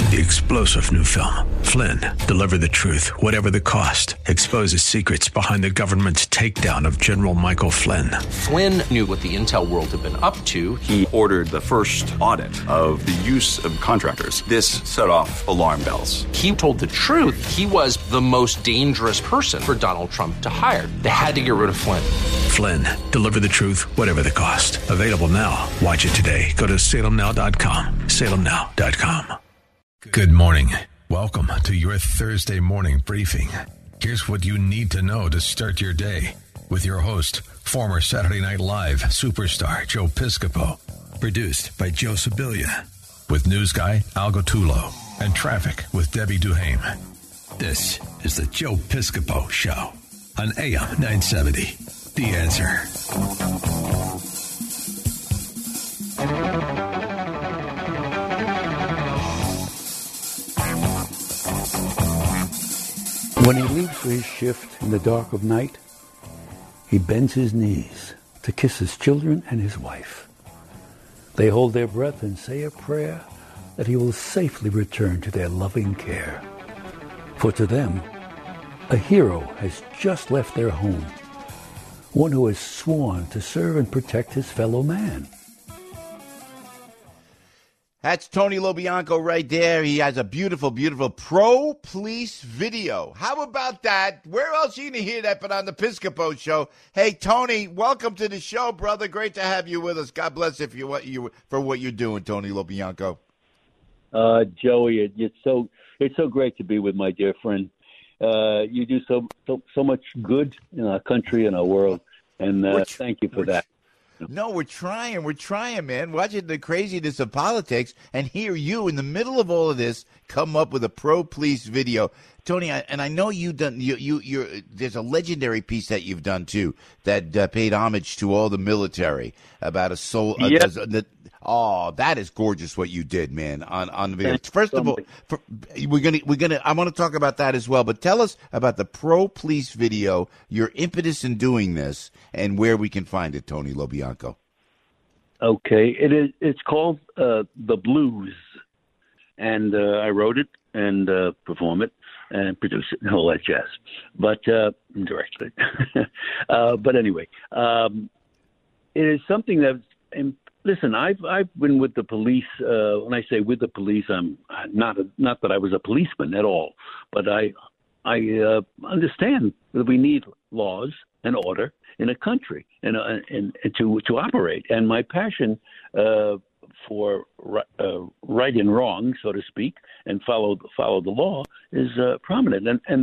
The explosive new film, Flynn, deliver the truth, whatever the cost, exposes secrets behind the government's takedown of General Michael Flynn. Flynn knew what the intel world had been up to. He ordered the first audit of the use of contractors. This set off alarm bells. He told the truth. He was the most dangerous person for Donald Trump to hire. They had to get rid of Flynn. Flynn, deliver the truth, whatever the cost. Available now. Watch it today. Go to salemnow.com. salemnow.com. Good morning. Welcome to your Thursday morning briefing. Here's what you need to know to start your day with your host, former Saturday Night Live superstar Joe Piscopo. Produced by Joe Sibilia. With news guy Al Gottulo and traffic with Debbie Duhame. This is the Joe Piscopo Show on AM 970. The Answer. When he leaves for his shift in the dark of night, he bends his knees to kiss his children and his wife. They hold their breath and say a prayer that he will safely return to their loving care. For to them, a hero has just left their home, one who has sworn to serve and protect his fellow man. That's Tony LoBianco right there. He has a beautiful, beautiful pro-police video. How about that? Where else are you going to hear that but on the Piscopo Show? Hey, Tony, welcome to the show, brother. Great to have you with us. God bless you for what you're doing, Tony LoBianco. Joey, it's so great to be with my dear friend. You do so much good in our country and our world, and thank you for that. No, we're trying, man. Watching the craziness of politics and hear you in the middle of all of this come up with a pro-police video. Tony, I know you've done, there's a legendary piece that you've done, too, that paid homage to all the military about a soul. Yes. That is gorgeous what you did, man, on the video. First of all, I want to talk about that as well, but tell us about the pro-police video, your impetus in doing this, and where we can find it, Tony LoBianco. Okay, it's called The Blues, and I wrote it and perform it and produce it and all that jazz, but directed it. But anyway, it is something that. Listen, I've been with the police. When I say with the police, I'm not that I was a policeman at all, but I understand that we need laws and order in a country and to operate. And my passion for right and wrong, so to speak, and follow the law is prominent. And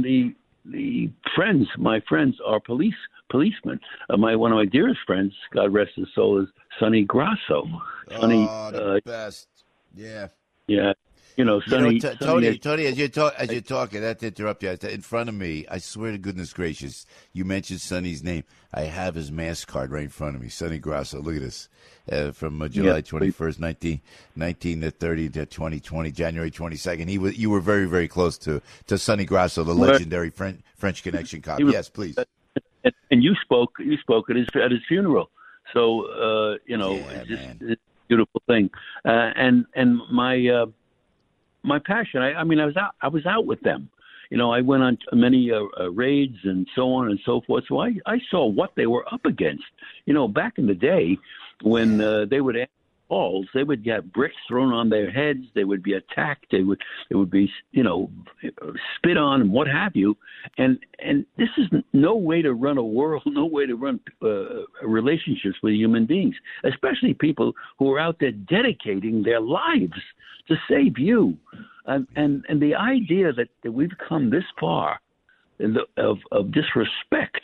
my friends are policemen. One of my dearest friends, God rest his soul, is Sonny Grasso. The best. Yeah. Yeah. Sonny. Tony, as you're talking, not to interrupt you, in front of me, I swear to goodness gracious, you mentioned Sonny's name. I have his mask card right in front of me. Sonny Grasso. Look at this. From July 21st, 1930 to 2020, January 22nd. You were very, very close to Sonny Grasso, the legendary French Connection cop. Yes, please. And you spoke at his funeral. So it's just a beautiful thing. And my passion. I was out with them. I went on many raids and so on and so forth. So I saw what they were up against. Back in the day when they would answer calls, they would get bricks thrown on their heads. They would be attacked. They would be spit on and what have you. And this is no way to run a world, no way to run relationships with human beings, especially people who are out there dedicating their lives to save you. And the idea that we've come this far of disrespect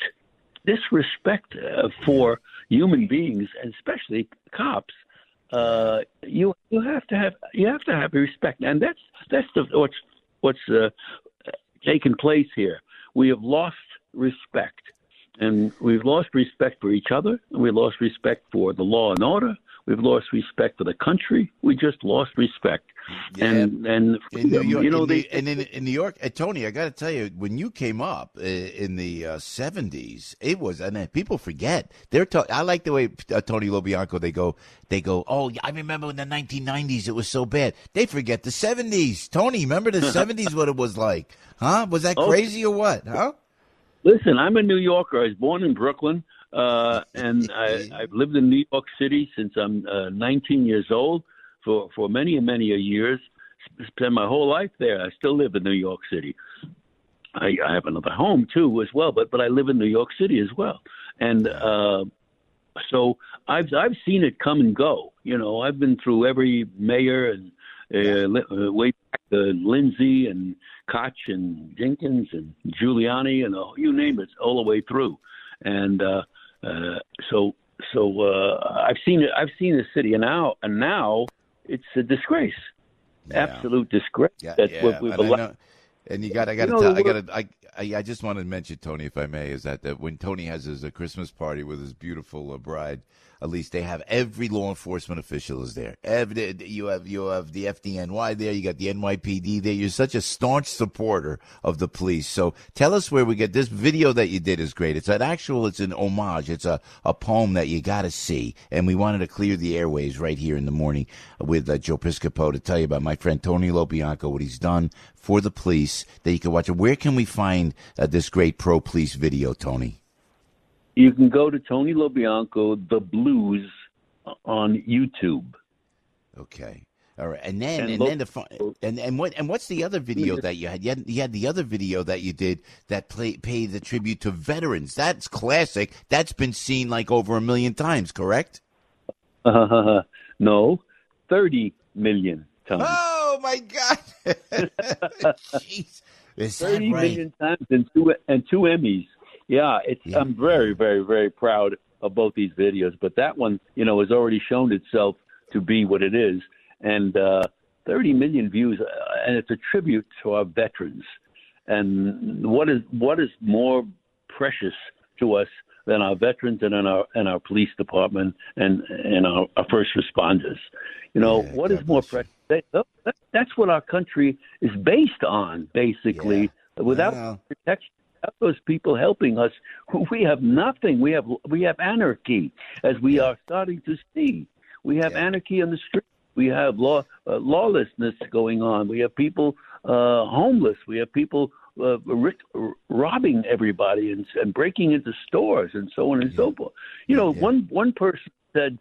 for human beings, and especially cops, you have to have respect, and that's what's taken place here. We have lost respect, and we've lost respect for each other, and we've lost respect for the law and order. We've lost respect for the country. We just lost respect. Yeah. And in New York, in New York, Tony, I got to tell you, when you came up in the 70s, it was, and people forget. I like the way Tony LoBianco, they go, oh, I remember in the 1990s it was so bad. They forget the 70s. Tony, remember the 70s? What it was like, huh? Was that crazy or what? Huh? Listen, I'm a New Yorker. I was born in Brooklyn, and I've lived in New York City since I'm 19 years old. For many and many years, spent my whole life there. I still live in New York City. I have another home too, as well, but I live in New York City as well. And so I've seen it come and go. You know, I've been through every mayor and way back to Lindsay and Koch and Jenkins and Giuliani and you name it, all the way through. And so I've seen it. I've seen the city, and now. It's a disgrace, absolute disgrace. That's what we've allowed. And I just wanted to mention, Tony, if I may, is that when Tony has his Christmas party with his beautiful bride, at least they have every law enforcement official is there. You have the FDNY there. You got the NYPD there. You're such a staunch supporter of the police. So tell us where we get this video that you did is great. It's an homage. It's a poem that you got to see. And we wanted to clear the airwaves right here in the morning with Joe Piscopo to tell you about my friend Tony LoBianco, what he's done for the police that you can watch it. Where can we find this great pro-police video, Tony? You can go to Tony LoBianco, The Blues, on YouTube. Okay. All right. What's the other video that you had? You had the other video that you did that paid the tribute to veterans. That's classic. That's been seen like over 1 million times, correct? No, 30 million times. Oh my God! Jeez, is 30 right? million times and two Emmys. Yeah, I'm very, very, very proud of both these videos. But that one, has already shown itself to be what it is, and 30 million views, and it's a tribute to our veterans. And what is more precious to us than our veterans and our police department and our first responders? What is more precious? That's what our country is based on, basically. Yeah. Without protection, without those people helping us, we have nothing. We have anarchy, as we are starting to see. We have anarchy on the street. We have lawlessness going on. We have people homeless. We have people robbing everybody and breaking into stores and so on and so forth. One person said,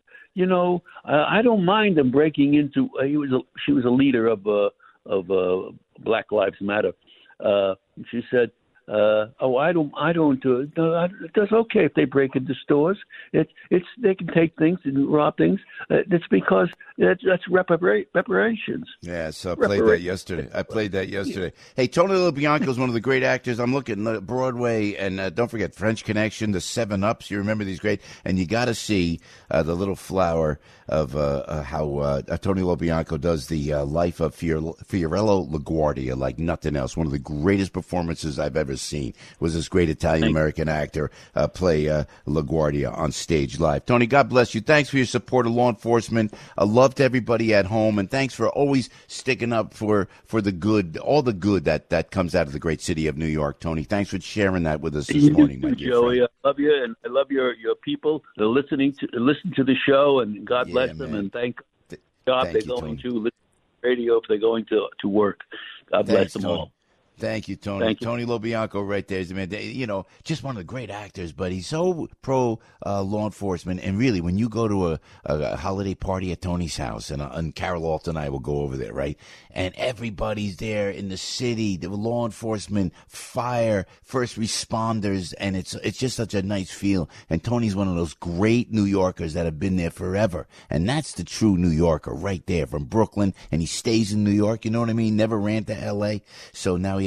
I don't mind them breaking into. She was a leader of Black Lives Matter. She said, I don't do it. No, it's okay if they break into stores. They can take things and rob things. It's because that's reparations. Yeah, so I played that yesterday. Hey, Tony LoBianco is one of the great actors. I'm looking at Broadway, and don't forget French Connection, the 7-Ups. You remember these great, and you got to see the little flower of how Tony LoBianco does the life of Fiorello LaGuardia like nothing else. One of the greatest performances I've ever seen was this great Italian-American actor play LaGuardia on stage live. Tony, God bless you. Thanks for your support of law enforcement. Love to everybody at home, and thanks for always sticking up for the good, all the good that comes out of the great city of New York. Tony, thanks for sharing that with us this morning, my dear Joey, friend. I love you, and I love your people. They're listen to the show, and God bless them, and thank God they're going to listen to radio if they're going to work. God bless them all. Thank you, Tony. Thank you. Tony LoBianco right there is the man. Just one of the great actors, but he's so pro law enforcement. And really, when you go to a holiday party at Tony's house, and Carol Alton and I will go over there, right? And everybody's there in the city, the law enforcement, fire, first responders, and it's just such a nice feel. And Tony's one of those great New Yorkers that have been there forever. And that's the true New Yorker right there from Brooklyn. And he stays in New York, you know what I mean? Never ran to L.A. So now he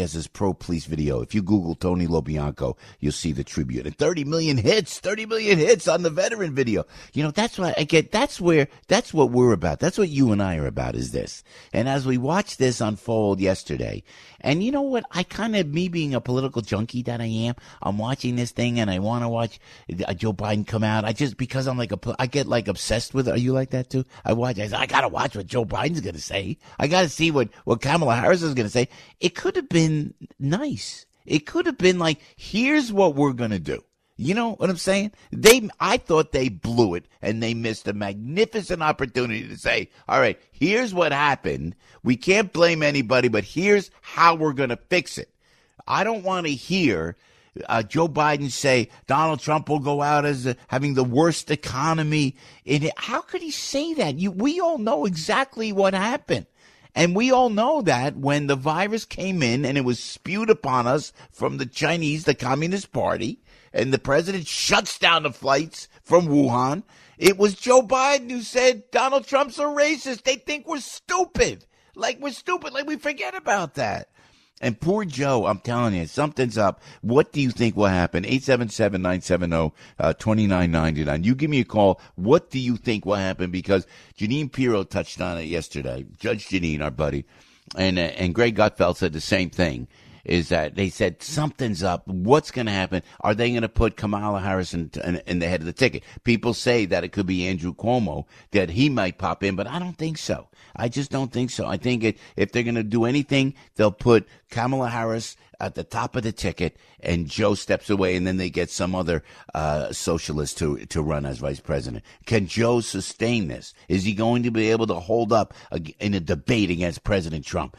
has this pro-police video. If you Google Tony LoBianco, you'll see the tribute. And 30 million hits on the veteran video. That's what I get. That's what we're about. That's what you and I are about, is this. And as we watched this unfold yesterday, and you know what? I kind of, me being a political junkie that I am, I'm watching this thing and I want to watch Joe Biden come out. Because I'm I get obsessed with it. Are you like that too? I got to watch what Joe Biden's going to say. I got to see what Kamala Harris is going to say. It could have been nice. It could have been here's what we're going to do. You know what I'm saying? I thought they blew it, and they missed a magnificent opportunity to say, all right, here's what happened. We can't blame anybody, but here's how we're going to fix it. I don't want to hear Joe Biden say Donald Trump will go out as having the worst economy in it. How could he say that? We all know exactly what happened. And we all know that when the virus came in and it was spewed upon us from the Chinese, the Communist Party, and the president shuts down the flights from Wuhan, it was Joe Biden who said Donald Trump's a racist. They think we're stupid. We're stupid. We forget about that. And poor Joe, I'm telling you, something's up. What do you think will happen? 877-970-2999. You give me a call. What do you think will happen? Because Jeanine Pirro touched on it yesterday. Judge Jeanine, our buddy, and Greg Gutfeld said the same thing. Is that they said something's up. What's going to happen? Are they going to put Kamala Harris in the head of the ticket? People say that it could be Andrew Cuomo, that he might pop in, but I don't think so. I just don't think so. I think if they're going to do anything, they'll put Kamala Harris at the top of the ticket, and Joe steps away, and then they get some other socialist to run as vice president. Can Joe sustain this? Is he going to be able to hold up in a debate against President Trump?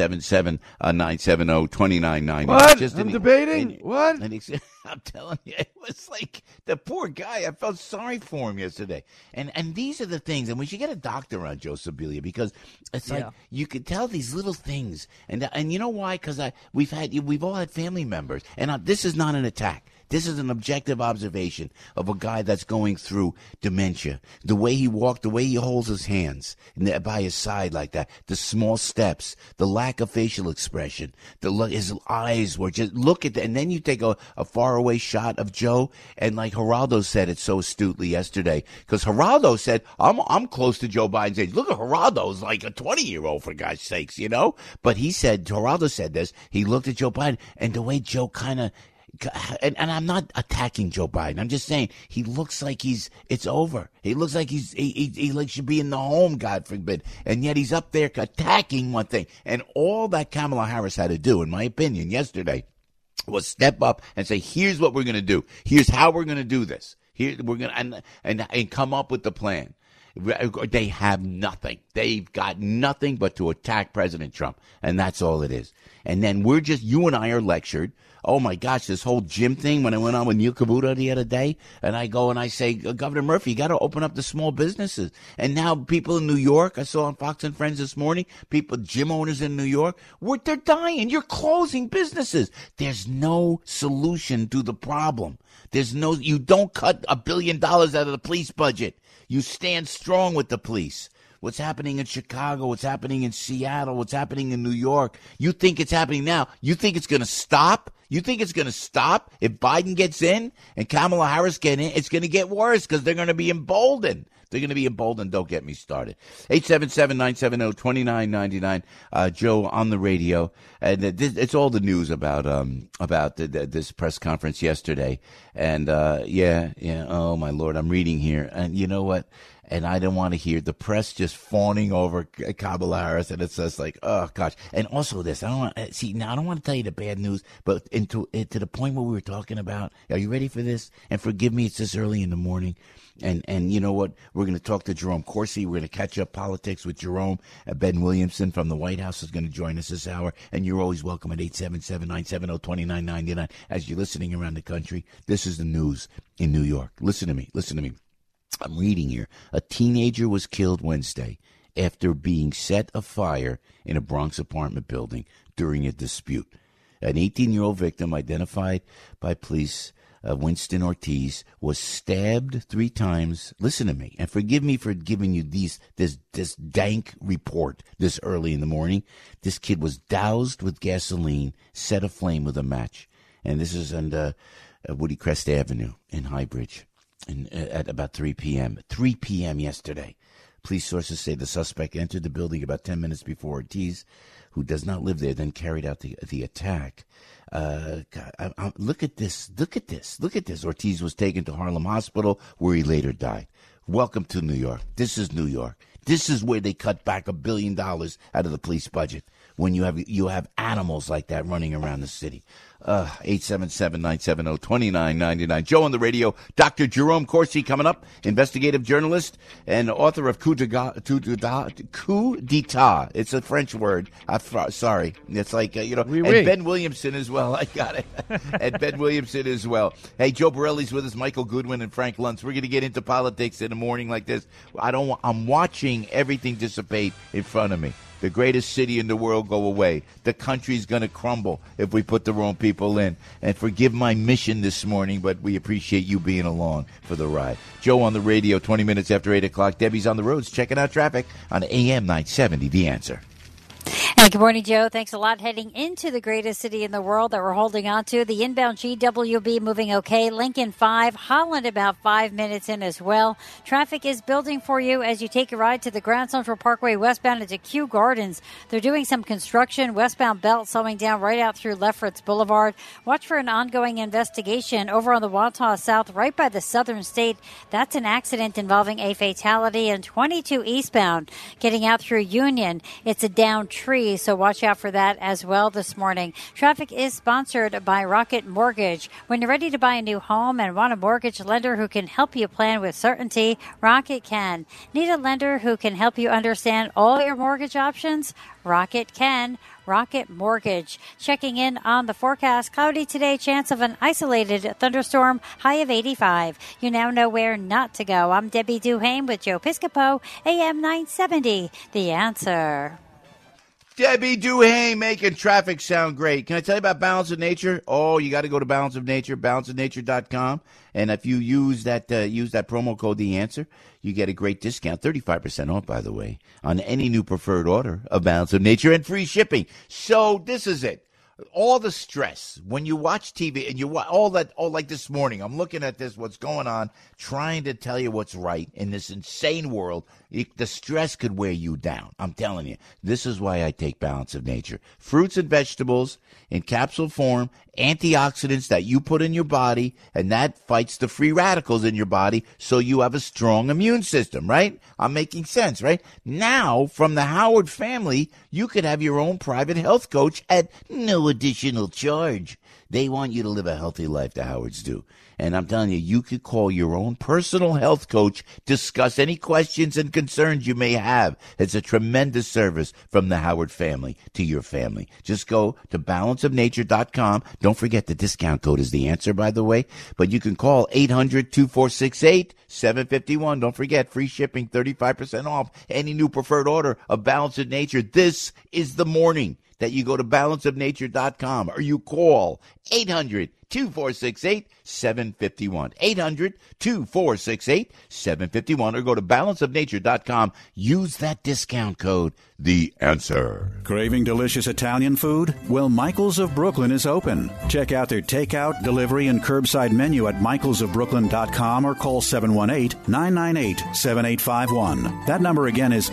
877-970-2999. What? I'm debating? What? I'm telling you, it was the poor guy. I felt sorry for him yesterday. And these are the things, and we should get a doctor on Joe Sibilia, because it's you could tell these little things. And you know why? Because we've all had family members, and this is not an attack. This is an objective observation of a guy that's going through dementia. The way he walked, the way he holds his hands by his side like that, the small steps, the lack of facial expression, his eyes were just, look at that. And then you take a faraway shot of Joe, and Geraldo said it so astutely yesterday, because Geraldo said, I'm close to Joe Biden's age. Look at Geraldo's like a 20-year-old, for God's sakes, But Geraldo said this, he looked at Joe Biden, and the way Joe kind of, and I'm not attacking Joe Biden. I'm just saying he looks like it's over. He looks like he should be in the home, God forbid. And yet he's up there attacking one thing. And all that Kamala Harris had to do, in my opinion, yesterday, was step up and say, here's what we're going to do. Here's how we're going to do this. Here we're going to, and come up with the plan. They have nothing. They've got nothing but to attack President Trump. And that's all it is. And then you and I are lectured. Oh, my gosh, this whole gym thing, when I went on with Neil Cavuto the other day, and I go and I say, Governor Murphy, you got to open up the small businesses. And now people in New York, I saw on Fox and Friends this morning, gym owners in New York, they're dying. You're closing businesses. There's no solution to the problem. You don't cut $1 billion out of the police budget. You stand strong with the police. What's happening in Chicago, what's happening in Seattle, what's happening in New York. You think it's happening now. You think it's going to stop? You think it's going to stop if Biden gets in and Kamala Harris get in? It's going to get worse because they're going to be emboldened. They're going to be emboldened. Don't get me started. 877-970-2999. Joe on the radio. And it's all the news about this press conference yesterday. And, oh, my Lord, I'm reading here. And you know what? And I don't want to hear the press just fawning over Kamala Harris, and it's just oh gosh. And also this, I don't want to tell you the bad news, but to the point where we were talking about. Are you ready for this? And forgive me, it's this early in the morning. And you know what? We're going to talk to Jerome Corsi. We're going to catch up politics with Jerome. Ben Williamson from the White House is going to join us this hour. And you're always welcome at 877-970-2999 as you're listening around the country. This is the news in New York. Listen to me. I'm reading here. A teenager was killed Wednesday after being set afire in a Bronx apartment building during a dispute. An 18-year-old victim identified by police Winston Ortiz, was stabbed 3 times. Listen to me, and forgive me for giving you this dank report this early in the morning. This kid was doused with gasoline, set aflame with a match. And this is on Woody Crest Avenue in Highbridge at about 3 p.m. 3 p.m. yesterday. Police sources say the suspect entered the building about 10 minutes before Ortiz, who does not live there, then carried out the attack. Look at this. Look at this. Ortiz was taken to Harlem Hospital, where he later died. Welcome to New York. This is New York. This is where they cut back $1 billion out of the police budget when you have animals like that running around the city. 877-970-2999. Joe on the radio. Dr. Jerome Corsi coming up, investigative journalist and author of Coup d'etat. It's a French word. Sorry. It's like, and Ben Williamson as well. I got it. And Ben Williamson as well. Hey, Joe Borelli's with us, Michael Goodwin and Frank Luntz. We're going to get into politics in a morning like this. I'm watching everything dissipate in front of me. The greatest city in the world go away. The country's going to crumble if we put the wrong people in. And forgive my mission this morning, but we appreciate you being along for the ride. Joe on the radio, 20 minutes after 8 o'clock. Debbie's on the roads, checking out traffic on AM 970, The Answer. Hey, good morning, Joe. Thanks a lot. Heading into the greatest city in the world that we're holding on to. The inbound GWB moving okay. Lincoln 5. Holland about 5 minutes in as well. Traffic is building for you as you take a ride to the Grand Central Parkway westbound into Kew Gardens. They're doing some construction. Westbound belt slowing down right out through Lefferts Boulevard. Watch for an ongoing investigation over on the Wantagh South right by the Southern State. That's an accident involving a fatality. And 22 eastbound getting out through Union. It's a down tree, so watch out for that as well this morning. Traffic is sponsored by Rocket Mortgage. When you're ready to buy a new home and want a mortgage lender who can help you plan with certainty, Rocket can. Need a lender who can help you understand all your mortgage options? Rocket can. Rocket Mortgage. Checking in on the forecast. Cloudy today, chance of an isolated thunderstorm, high of 85. You now know where not to go. I'm Debbie Duhame with Joe Piscopo, AM 970, The Answer. Debbie Duhame making traffic sound great. Can I tell you about Balance of Nature? Oh, you got to go to Balance of Nature, balanceofnature.com. And if you use that promo code, The Answer, you get a great discount, 35% off, by the way, on any new preferred order of Balance of Nature and free shipping. So this is it. All the stress when you watch TV and you watch all like this morning, I'm looking at this, what's going on, trying to tell you what's right in this insane world. The stress could wear you down. I'm telling you, this is why I take Balance of Nature. Fruits and vegetables in capsule form, antioxidants that you put in your body, and that fights the free radicals in your body so you have a strong immune system, right? I'm making sense, right? Now, from the Howard family, you could have your own private health coach at no additional charge. They want you to live a healthy life, the Howards do. And I'm telling you, you could call your own personal health coach, discuss any questions and concerns you may have. It's a tremendous service from the Howard family to your family. Just go to balanceofnature.com. Don't forget the discount code is The Answer, by the way. But you can call 800-2468-751. Don't forget, free shipping, 35% off any new preferred order of Balance of Nature. This is the morning that you go to balanceofnature.com or you call 800-2468-751. 800-2468-751 or go to balanceofnature.com. Use that discount code, The Answer. Craving delicious Italian food? Well, Michael's of Brooklyn is open. Check out their takeout, delivery, and curbside menu at michaelsofbrooklyn.com or call 718-998-7851. That number again is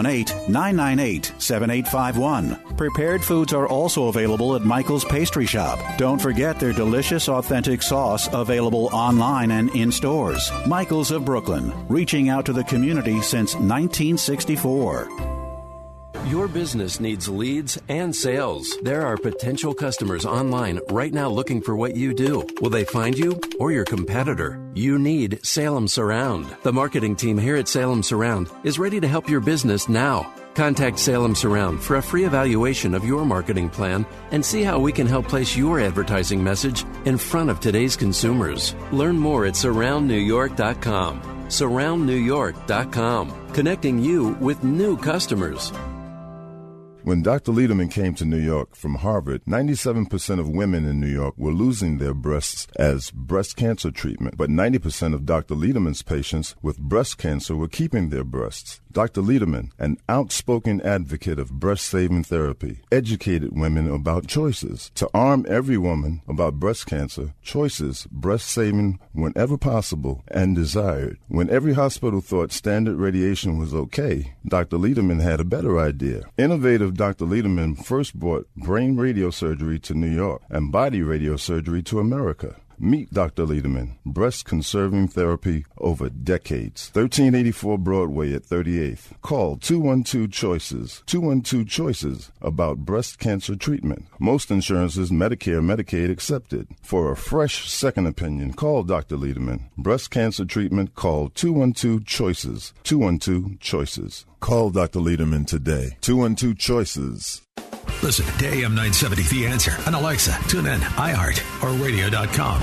718-998-7851. Prepared foods are also available at Michael's Pastry Shop. Don't forget their delicious, authentic sauce available online and in stores. Michael's of Brooklyn, reaching out to the community since 1964. Your business needs leads and sales. There are potential customers online right now looking for what you do. Will they find you or your competitor? You need Salem Surround. The marketing team here at Salem Surround is ready to help your business now. Contact Salem Surround for a free evaluation of your marketing plan and see how we can help place your advertising message in front of today's consumers. Learn more at surroundnewyork.com. Surroundnewyork.com, connecting you with new customers. When Dr. Lederman came to New York from Harvard, 97% of women in New York were losing their breasts as breast cancer treatment, but 90% of Dr. Lederman's patients with breast cancer were keeping their breasts. Dr. Lederman, an outspoken advocate of breast-saving therapy, educated women about choices. To arm every woman about breast cancer, choices, breast-saving whenever possible and desired. When every hospital thought standard radiation was okay, Dr. Lederman had a better idea. Innovative Dr. Lederman first brought brain radiosurgery to New York and body radiosurgery to America. Meet Dr. Lederman, breast-conserving therapy over decades. 1384 Broadway at 38th. Call 212-CHOICES. 212-CHOICES about breast cancer treatment. Most insurances, Medicare, Medicaid accepted. For a fresh second opinion, call Dr. Lederman. Breast cancer treatment, call 212-CHOICES. 212-CHOICES. Call Dr. Lederman today. 212-CHOICES. Listen to AM 970 The Answer on Alexa, TuneIn, iHeart, or radio.com.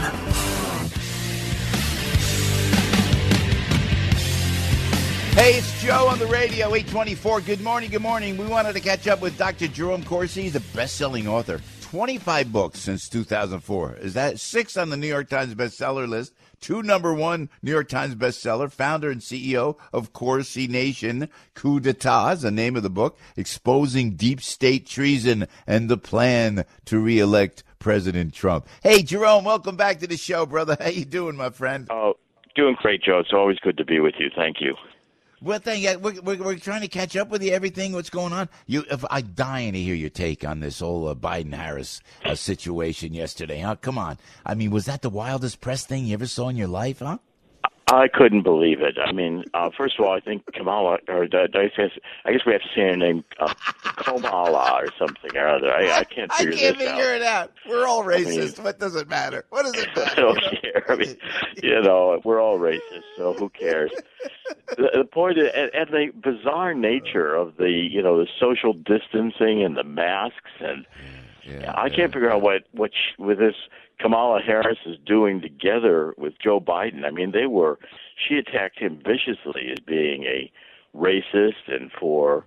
Hey, it's Joe on the radio, 824. Good morning, good morning. We wanted to catch up with Dr. Jerome Corsi. He's a best-selling author. 25 books since 2004. Is that 6 on the New York Times bestseller list? 2 #1 New York Times bestseller, founder and CEO of Corsi Nation. Coup d'etat is the name of the book, exposing deep state treason and the plan to reelect President Trump. Hey, Jerome, welcome back to the show, brother. How you doing, my friend? Oh, doing great, Joe. It's always good to be with you. Thank you. Well, thank you. We're trying to catch up with you, everything, what's going on. I'm dying to hear your take on this whole Biden-Harris situation yesterday. Huh? Come on. I mean, was that the wildest press thing you ever saw in your life, huh? I couldn't believe it. I mean, first of all, I think Kamala, or I guess we have to say her name, Kamala or something or other. I can't figure this out. I can't figure it out. We're all racist. What does it matter? What does it matter? I don't care. I mean, we're all racist, so who cares? The point is, and the bizarre nature of the social distancing and the masks, and I can't figure out what with this Kamala Harris is doing together with Joe Biden. I mean, she attacked him viciously as being a racist and for,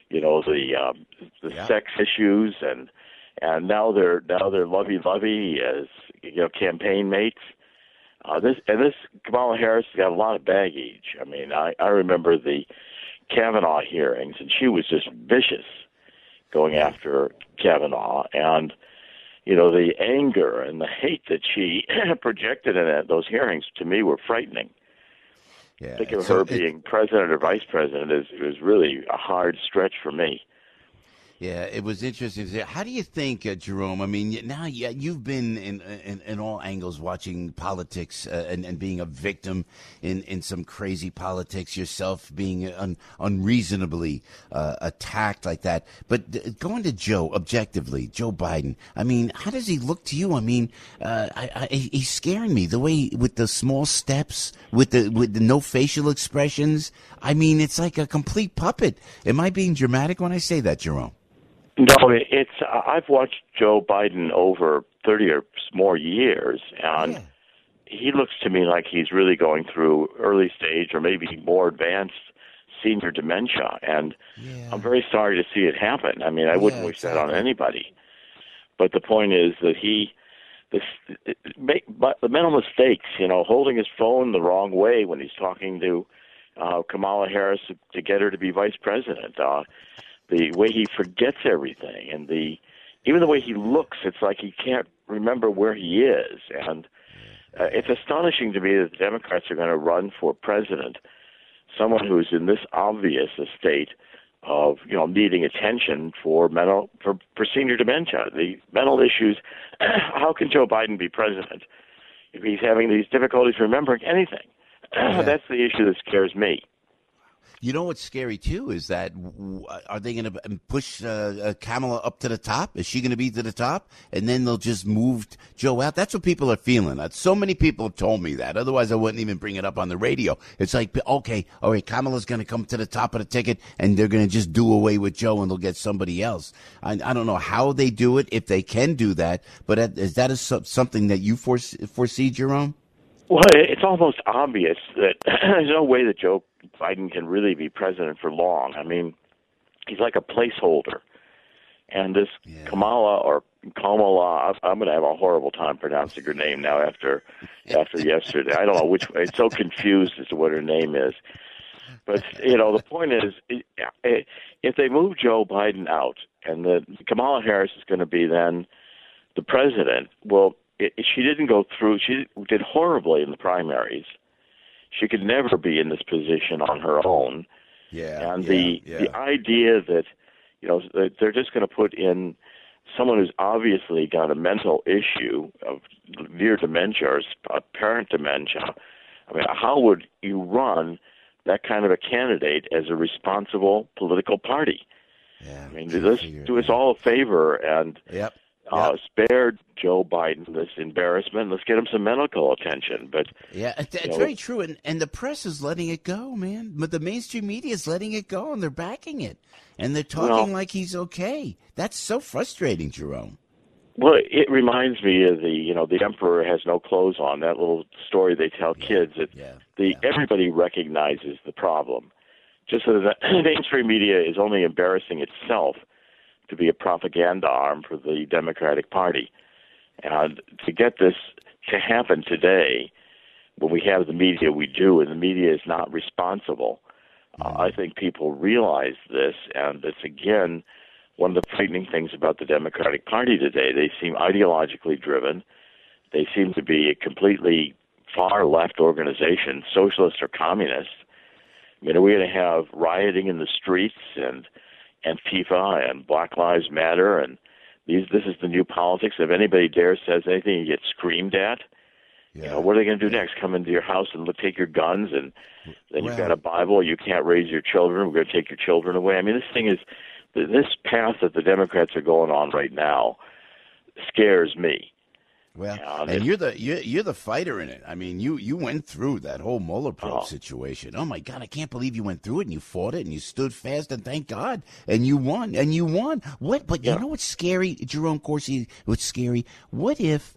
the sex issues, and now they're lovey-dovey as campaign mates. This Kamala Harris has got a lot of baggage. I mean, I remember the Kavanaugh hearings, and she was just vicious going after Kavanaugh, and the anger and the hate that she projected in those hearings, to me, were frightening. Yeah, Think of her being president or vice president is really a hard stretch for me. Yeah, it was interesting. How do you think, Jerome? I mean, now you've been in all angles watching politics and being a victim in some crazy politics yourself, being unreasonably attacked like that. But going to Joe, objectively, Joe Biden, I mean, how does he look to you? I mean, he's scaring me. The way with the small steps, with the no facial expressions. I mean, it's like a complete puppet. Am I being dramatic when I say that, Jerome? No, I've watched Joe Biden over 30 or more years, and he looks to me like he's really going through early stage or maybe more advanced senior dementia, and I'm very sorry to see it happen. I mean, I wouldn't wish that on anybody. But the point is that the mental mistakes, holding his phone the wrong way when he's talking to Kamala Harris to get her to be vice president, the way he forgets everything, and even the way he looks, it's like he can't remember where he is. And it's astonishing to me that the Democrats are going to run for president, someone who's in this obvious state of needing attention for senior dementia, the mental issues. How can Joe Biden be president if he's having these difficulties remembering anything? That's the issue that scares me. You know what's scary, too, is that are they going to push Kamala up to the top? Is she going to be to the top? And then they'll just move Joe out? That's what people are feeling. So many people have told me that. Otherwise, I wouldn't even bring it up on the radio. It's like, okay, all right, Kamala's going to come to the top of the ticket, and they're going to just do away with Joe, and they'll get somebody else. I don't know how they do it, if they can do that, but is that something that you foresee, Jerome? Well, it's almost obvious that there's no way that Joe Biden can really be president for long. I mean, he's like a placeholder. And this Kamala, I'm going to have a horrible time pronouncing her name now after yesterday. I don't know which way. I'm so confused as to what her name is. But, the point is, if they move Joe Biden out and Kamala Harris is going to be then the president, well, she didn't go through. She did horribly in the primaries. She could never be in this position on her own. The idea that, that they're just going to put in someone who's obviously got a mental issue of near dementia or apparent dementia, I mean, how would you run that kind of a candidate as a responsible political party? I mean, let's do us all a favor and spare Joe Biden this embarrassment. Let's get him some medical attention. But it's very true, and the press is letting it go, man. But the mainstream media is letting it go, and they're backing it, and they're talking like he's okay. That's so frustrating, Jerome. Well, it reminds me of the emperor has no clothes on. That little story they tell kids. Everybody recognizes the problem. Just so that the mainstream media is only embarrassing itself to be a propaganda arm for the Democratic Party. And to get this to happen today, when we have the media we do, and the media is not responsible, I think people realize this, and it's, again, one of the frightening things about the Democratic Party today. They seem ideologically driven. They seem to be a completely far-left organization, socialist or communist. I mean, are we going to have rioting in the streets and Antifa and Black Lives Matter, and this is the new politics? If anybody dares says anything, you get screamed at. What are they going to do next? Come into your house and take your guns, and then you've got a Bible. You can't raise your children. We're going to take your children away. I mean, this path that the Democrats are going on right now scares me. Well, and you're the fighter in it. I mean, you went through that whole Mueller probe situation. Oh my God, I can't believe you went through it and you fought it and you stood fast, and thank God, and you won. What? But you know what's scary, Jerome Corsi? What's scary? What if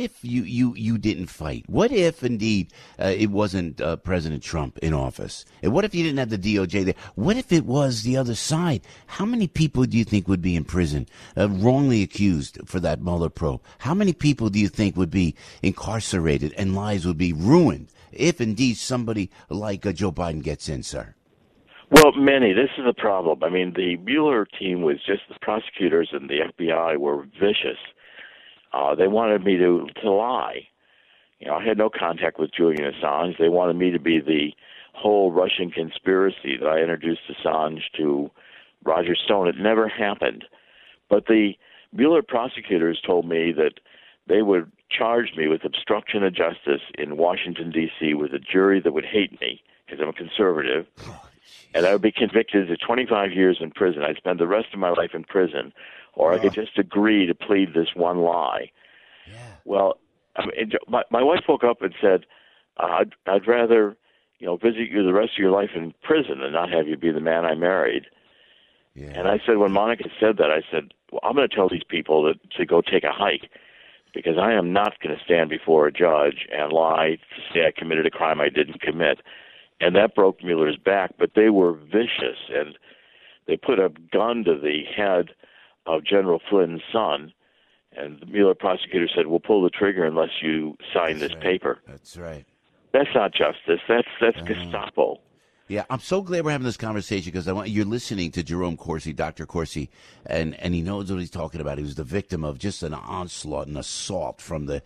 you didn't fight? What if indeed it wasn't President Trump in office? And what if you didn't have the DOJ there? What if it was the other side? How many people do you think would be in prison, wrongly accused for that Mueller probe? How many people do you think would be incarcerated and lives would be ruined if indeed somebody like Joe Biden gets in, sir? Well, many. This is the problem. I mean, the Mueller team was just the prosecutors and the FBI were vicious. They wanted me to lie. I had no contact with Julian Assange. They wanted me to be the whole Russian conspiracy that I introduced Assange to Roger Stone. It never happened. But the Mueller prosecutors told me that they would charge me with obstruction of justice in Washington, D.C. with a jury that would hate me because I'm a conservative. And I would be convicted to 25 years in prison. I'd spend the rest of my life in prison. Or I could just agree to plead this one lie. Well, I mean, my wife woke up and said, I'd rather, visit you the rest of your life in prison than not have you be the man I married. And I said, when Monica said that, I said, well, I'm going to tell these people to go take a hike, because I am not going to stand before a judge and lie to say I committed a crime I didn't commit. And that broke Mueller's back, but they were vicious, and they put a gun to the head of General Flynn's son, and the Mueller prosecutor said, we'll pull the trigger unless you sign this paper. That's right. That's not justice. That's Gestapo. Yeah, I'm so glad we're having this conversation, because you're listening to Jerome Corsi, Dr. Corsi, and he knows what he's talking about. He was the victim of just an onslaught and assault from the,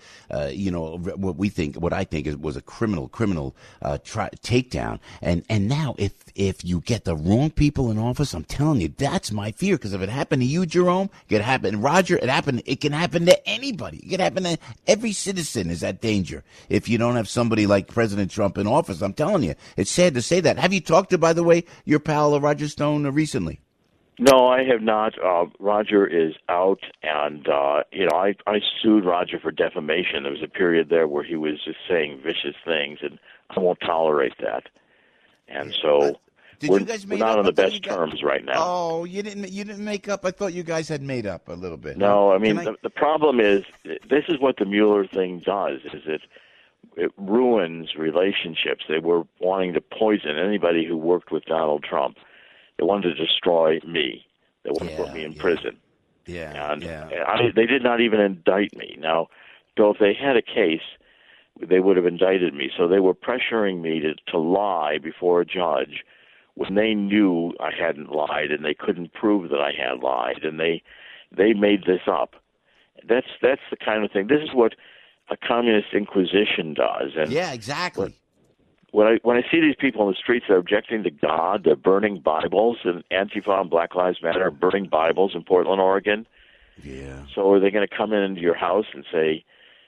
what I think was a criminal takedown. And now if you get the wrong people in office, I'm telling you, that's my fear. Because if it happened to you, Jerome, it could happen, Roger, it can happen to anybody. It can happen to every citizen is at danger if you don't have somebody like President Trump in office. I'm telling you, it's sad to say that. Have you talked to, by the way, your pal Roger Stone recently? No, I have not. Roger is out, and I sued Roger for defamation. There was a period there where he was just saying vicious things, and I won't tolerate that. And so we're not on the best terms right now. Oh, you didn't make up? I thought you guys had made up a little bit. No, I mean the problem is this is what the Mueller thing does. Is it ruins relationships. They were wanting to poison anybody who worked with Donald Trump. They wanted to destroy me. They wanted to put me in prison. Yeah, and they did not even indict me. Now, though, if they had a case, they would have indicted me. So they were pressuring me to lie before a judge when they knew I hadn't lied and they couldn't prove that I had lied, and they made this up. That's the kind of thing. This is what a communist inquisition does. And yeah, exactly. When I see these people on the streets, they're objecting to God, they're burning Bibles, and Antifa and Black Lives Matter are burning Bibles in Portland, Oregon. Yeah. So are they going to come into your house and say,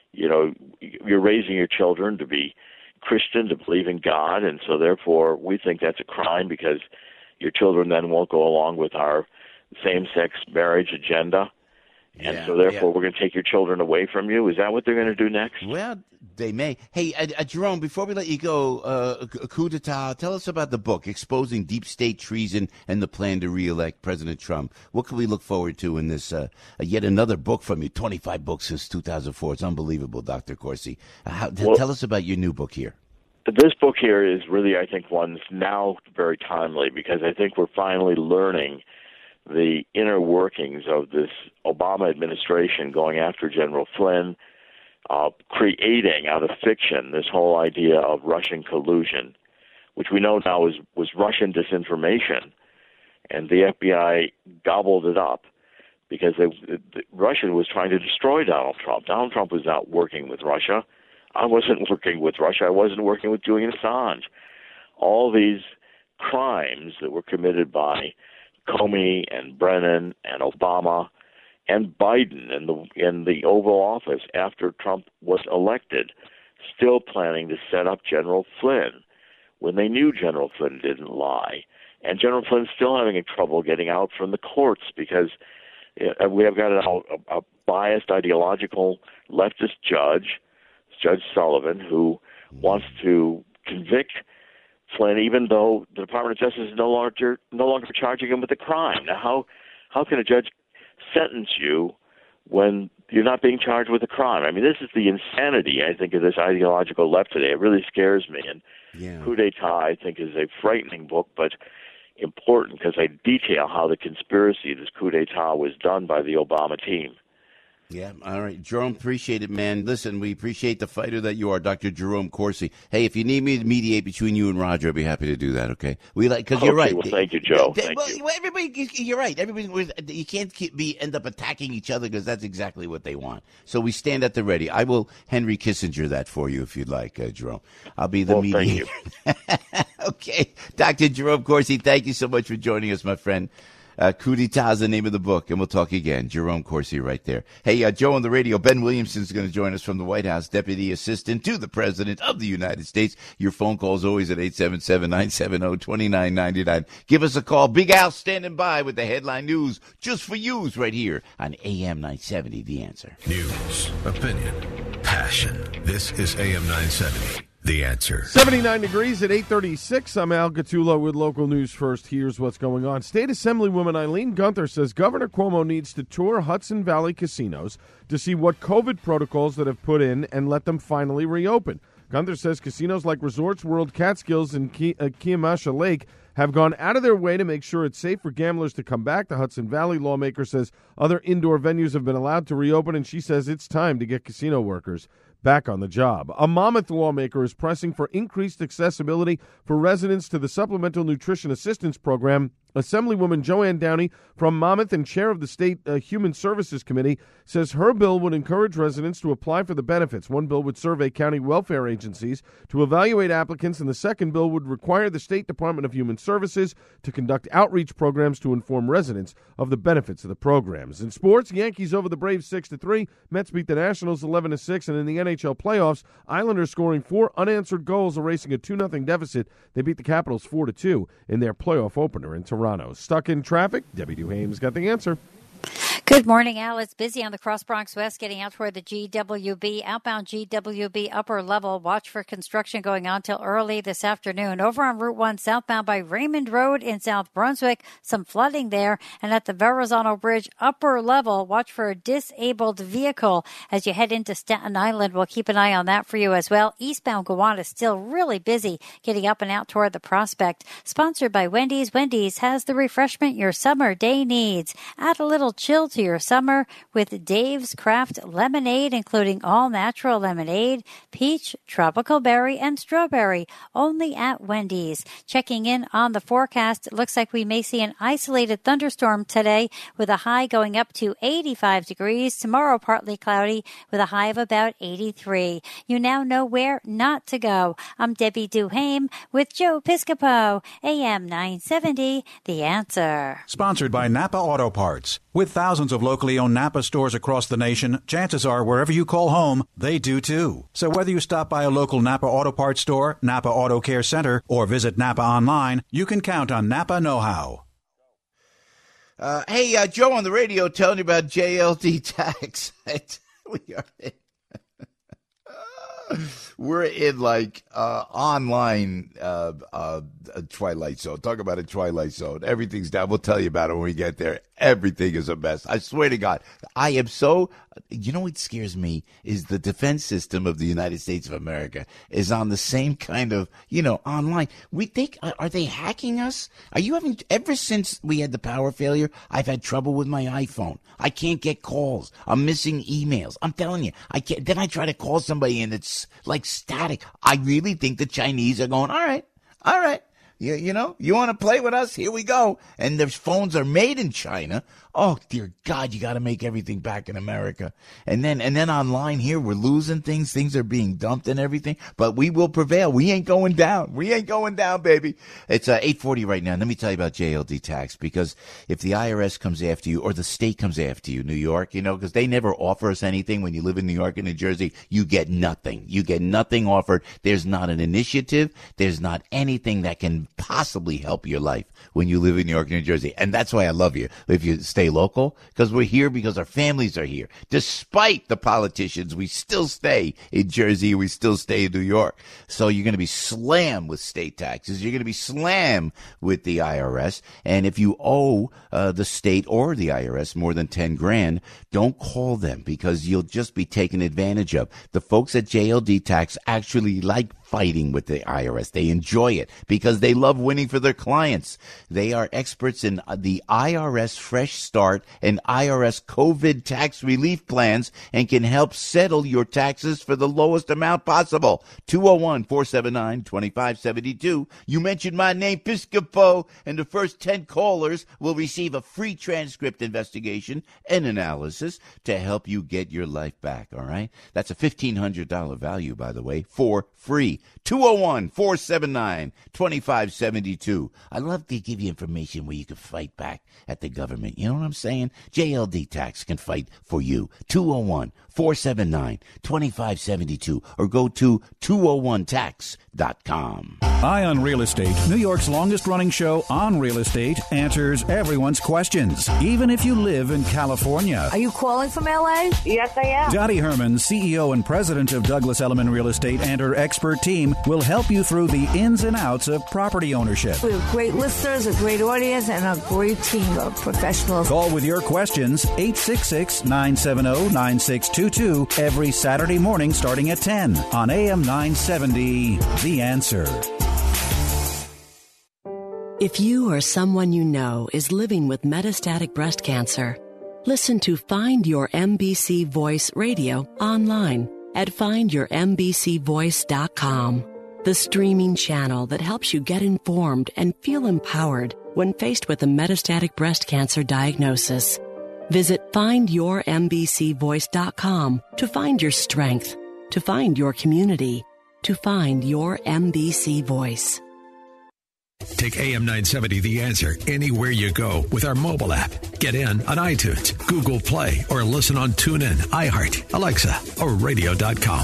you're raising your children to be Christian, to believe in God, and so therefore we think that's a crime because your children then won't go along with our same-sex marriage agenda? And so therefore we're going to take your children away from you? Is that what they're going to do next? Well, they may. Hey, Jerome, before we let you go, coup d'etat, tell us about the book, Exposing Deep State Treason and the Plan to Re-elect President Trump. What can we look forward to in this, yet another book from you, 25 books since 2004. It's unbelievable, Dr. Corsi. Tell us about your new book here. This book here is really, I think, one's now very timely because I think we're finally learning the inner workings of this Obama administration going after General Flynn, creating out of fiction this whole idea of Russian collusion, which we know now was Russian disinformation, and the FBI gobbled it up because Russia was trying to destroy Donald Trump. Donald Trump was not working with Russia. I wasn't working with Russia. I wasn't working with Julian Assange. All these crimes that were committed by Comey and Brennan and Obama and Biden in the Oval Office after Trump was elected, still planning to set up General Flynn when they knew General Flynn didn't lie. And General Flynn's still having trouble getting out from the courts because we have got a biased, ideological leftist judge, Judge Sullivan, who wants to convict Flynn, even though the Department of Justice is no longer charging him with a crime. Now, how can a judge sentence you when you're not being charged with a crime? I mean, this is the insanity, I think, of this ideological left today. It really scares me. And Coup d'etat, I think, is a frightening book, but important because I detail how the conspiracy, this coup d'etat, was done by the Obama team. Yeah, all right. Jerome, appreciate it, man. Listen, we appreciate the fighter that you are, Dr. Jerome Corsi. Hey, if you need me to mediate between you and Roger, I'd be happy to do that, okay? Because you're right. Well, thank you, Joe. Everybody, you're right. You can't end up attacking each other because that's exactly what they want. So we stand at the ready. I will Henry Kissinger that for you if you'd like, Jerome. I'll be the mediator. Thank you. Okay. Dr. Jerome Corsi, thank you so much for joining us, my friend. Coup d'etat is the name of the book, and we'll talk again. Jerome Corsi right there. Hey, Joe on the radio, Ben Williamson is going to join us from the White House, Deputy Assistant to the President of the United States. Your phone call is always at 877-970-2999. Give us a call. Big Al standing by with the headline news just for yous right here on AM 970, The Answer. News, opinion, passion. This is AM 970. The Answer. 79 degrees at 8:36. I'm Al Gattullo with local news first. Here's what's going on. State Assemblywoman Eileen Gunther says Governor Cuomo needs to tour Hudson Valley casinos to see what COVID protocols that have put in and let them finally reopen. Gunther says casinos like Resorts World Catskills and Keamasha Lake have gone out of their way to make sure it's safe for gamblers to come back. The Hudson Valley lawmaker says other indoor venues have been allowed to reopen, and she says it's time to get casino workers back on the job. A Monmouth lawmaker is pressing for increased accessibility for residents to the Supplemental Nutrition Assistance Program. Assemblywoman Joanne Downey from Monmouth and chair of the State Human Services Committee says her bill would encourage residents to apply for the benefits. One bill would survey county welfare agencies to evaluate applicants, and the second bill would require the State Department of Human Services to conduct outreach programs to inform residents of the benefits of the programs. In sports, Yankees over the Braves 6-3, Mets beat the Nationals 11-6, and in the NHL playoffs, Islanders scoring 4 unanswered goals, erasing a 2-0 deficit. They beat the Capitals 4-2 in their playoff opener in Toronto. Stuck in traffic? Debbie Duhame's got the answer. Good morning, Al. It's busy on the Cross Bronx West getting out toward the GWB. Outbound GWB upper level. Watch for construction going on till early this afternoon. Over on Route 1 southbound by Raymond Road in South Brunswick, some flooding there. And at the Verrazano Bridge upper level, watch for a disabled vehicle as you head into Staten Island. We'll keep an eye on that for you as well. Eastbound Gowanus still really busy getting up and out toward the Prospect. Sponsored by Wendy's. Wendy's has the refreshment your summer day needs. Add a little chill to to your summer with Dave's Craft Lemonade, including all natural lemonade, peach, tropical berry, and strawberry, only at Wendy's. Checking in on the forecast, it looks like we may see an isolated thunderstorm today with a high going up to 85 degrees. Tomorrow, partly cloudy with a high of about 83. You now know where not to go. I'm Debbie Duhame with Joe Piscopo, AM 970, The Answer. Sponsored by Napa Auto Parts. With thousands of locally owned Napa stores across the nation, chances are wherever you call home, they do too. So whether you stop by a local Napa Auto Parts store, Napa Auto Care Center, or visit Napa online, you can count on Napa know-how. Hey, Joe on the radio telling you about JLD Tax. We're in like online Twilight Zone. Talk about a Twilight Zone. Everything's down. We'll tell you about it when we get there. Everything is a mess. I swear to God. I am so, you know what scares me is the defense system of the United States of America is on the same kind of, online. We think, are they hacking us? Are you having, ever since we had the power failure, I've had trouble with my iPhone. I can't get calls. I'm missing emails. I'm telling you, I can't. Then I try to call somebody and it's like static. I really think the Chinese are going, all right. You want to play with us? Here we go. And their phones are made in China. Oh, dear God, you got to make everything back in America. And then online here, we're losing things. Things are being dumped and everything. But we will prevail. We ain't going down. We ain't going down, baby. It's 8:40 right now. Let me tell you about JLD Tax, because if the IRS comes after you or the state comes after you, New York, because they never offer us anything. When you live in New York and New Jersey, you get nothing. You get nothing offered. There's not an initiative. There's not anything that can possibly help your life when you live in New York and New Jersey. And that's why I love you if you stay local, because we're here because our families are here. Despite the politicians, we still stay in Jersey. We still stay in New York. So you're going to be slammed with state taxes. You're going to be slammed with the IRS. And if you owe the state or the IRS more than 10 grand, don't call them, because you'll just be taken advantage of. The folks at JLD Tax actually like fighting with the IRS. They enjoy it because they love winning for their clients. They are experts in the IRS Fresh Start and IRS COVID tax relief plans and can help settle your taxes for the lowest amount possible. 201-479-2572. You mentioned my name, Piscopo, and the first 10 callers will receive a free transcript investigation and analysis to help you get your life back, all right? That's a $1,500 value, by the way, for free. 201-479-2572. I love to give you information where you can fight back at the government. You know what I'm saying? JLD Tax can fight for you. 201-479-2572 or go to 201tax.com. Eye on Real Estate, New York's longest running show on real estate, answers everyone's questions, even if you live in California. Are you calling from LA? Yes, I am. Dottie Herman, CEO and president of Douglas Elliman Real Estate, and her expert team will help you through the ins and outs of property ownership. We have great listeners, a great audience, and a great team of professionals. Call with your questions, 866-970-9622, every Saturday morning starting at 10 on AM 970, The Answer. If you or someone you know is living with metastatic breast cancer, listen to Find Your MBC Voice Radio online at findyourmbcvoice.com, the streaming channel that helps you get informed and feel empowered when faced with a metastatic breast cancer diagnosis. Visit findyourmbcvoice.com to find your strength, to find your community, to find your MBC voice. Take AM 970 The Answer anywhere you go with our mobile app. Get in on iTunes, Google Play, or listen on TuneIn, iHeart, Alexa, or radio.com.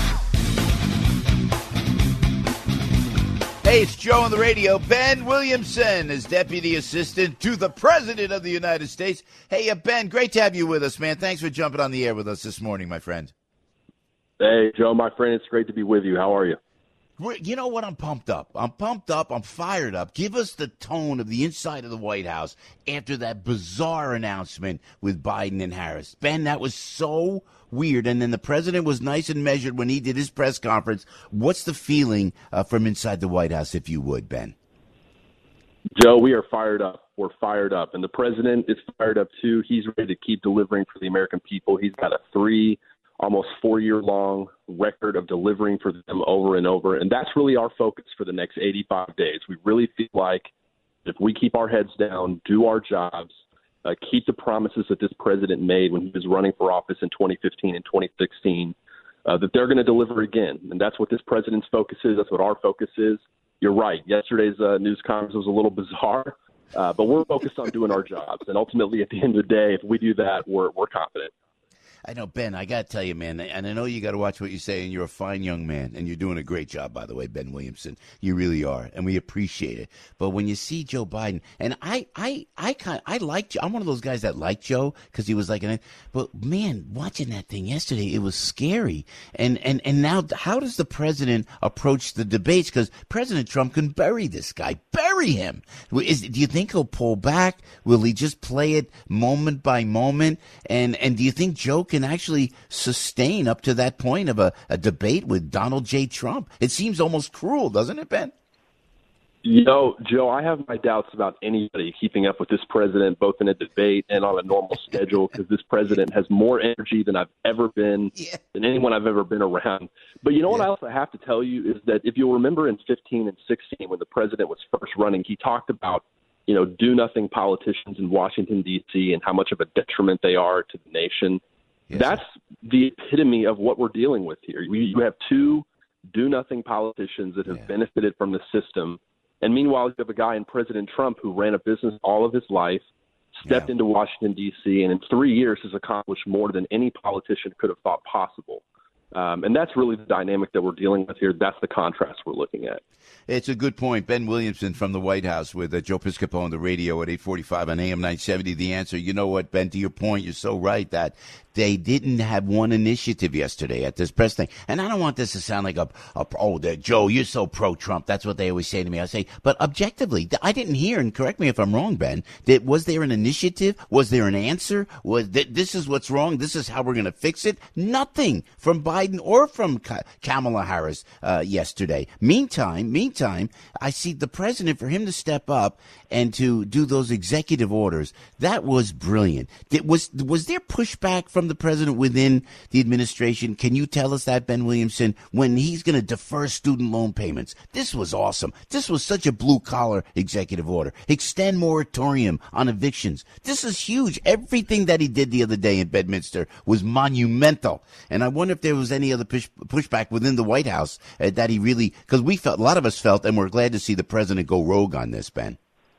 Hey, it's Joe on the radio. Ben Williamson is Deputy Assistant to the President of the United States. Hey, Ben, great to have you with us, man. Thanks for jumping on the air with us this morning, my friend. Hey, Joe, my friend, it's great to be with you. How are you? You know what? I'm pumped up. I'm fired up. Give us the tone of the inside of the White House after that bizarre announcement with Biden and Harris. Ben, that was so weird. And then the president was nice and measured when he did his press conference. What's the feeling from inside the White House, if you would, Ben? Joe, we are fired up. We're fired up. And the president is fired up, too. He's ready to keep delivering for the American people. He's got a almost 4-year-long record of delivering for them over and over. And that's really our focus for the next 85 days. We really feel like if we keep our heads down, do our jobs, keep the promises that this president made when he was running for office in 2015 and 2016, that they're going to deliver again. And that's what this president's focus is. That's what our focus is. You're right. Yesterday's news conference was a little bizarre, but we're focused on doing our jobs. And ultimately, at the end of the day, if we do that, we're confident. I know, Ben, I got to tell you, man, and I know you got to watch what you say, and you're a fine young man, and you're doing a great job, by the way, Ben Williamson. You really are, and we appreciate it. But when you see Joe Biden, and I like Joe. I'm one of those guys that like Joe because he was like but man, watching that thing yesterday, it was scary. And now, how does the president approach the debates? Because President Trump can bury this guy, bury him. Do you think he'll pull back? Will he just play it moment by moment? And do you think Joe can actually sustain up to that point of a debate with Donald J. Trump? It seems almost cruel, doesn't it, Ben? Joe, I have my doubts about anybody keeping up with this president, both in a debate and on a normal schedule, because this president has more energy than I've ever been, than anyone I've ever been around. But you know what I also have to tell you is that if you'll remember in 15 and 16, when the president was first running, he talked about, do-nothing politicians in Washington, D.C., and how much of a detriment they are to the nation. Yes. That's the epitome of what we're dealing with here. You have two do-nothing politicians that have benefited from the system. And meanwhile, you have a guy in President Trump who ran a business all of his life, stepped into Washington, D.C., and in 3 years has accomplished more than any politician could have thought possible. And that's really the dynamic that we're dealing with here. That's the contrast we're looking at. It's a good point. Ben Williamson from the White House with Joe Piscopo on the radio at 8:45 on AM 970. The Answer. You know what, Ben, to your point, you're so right that they didn't have one initiative yesterday at this press thing. And I don't want this to sound like Joe, you're so pro-Trump. That's what they always say to me. I say, but objectively, I didn't hear, and correct me if I'm wrong, Ben, was there an initiative? Was there an answer? This is what's wrong? This is how we're going to fix it? Nothing from Biden or from Kamala Harris yesterday. Meantime, I see the president, for him to step up and to do those executive orders, that was brilliant. Was there pushback from the president within the administration? Can you tell us that, Ben Williamson, when he's going to defer student loan payments? This was awesome. This was such a blue-collar executive order. Extend moratorium on evictions. This is huge. Everything that he did the other day in Bedminster was monumental. And I wonder if there was any other pushback within the White House that he really, because a lot of us felt, and we're glad to see the president go rogue on this, Ben.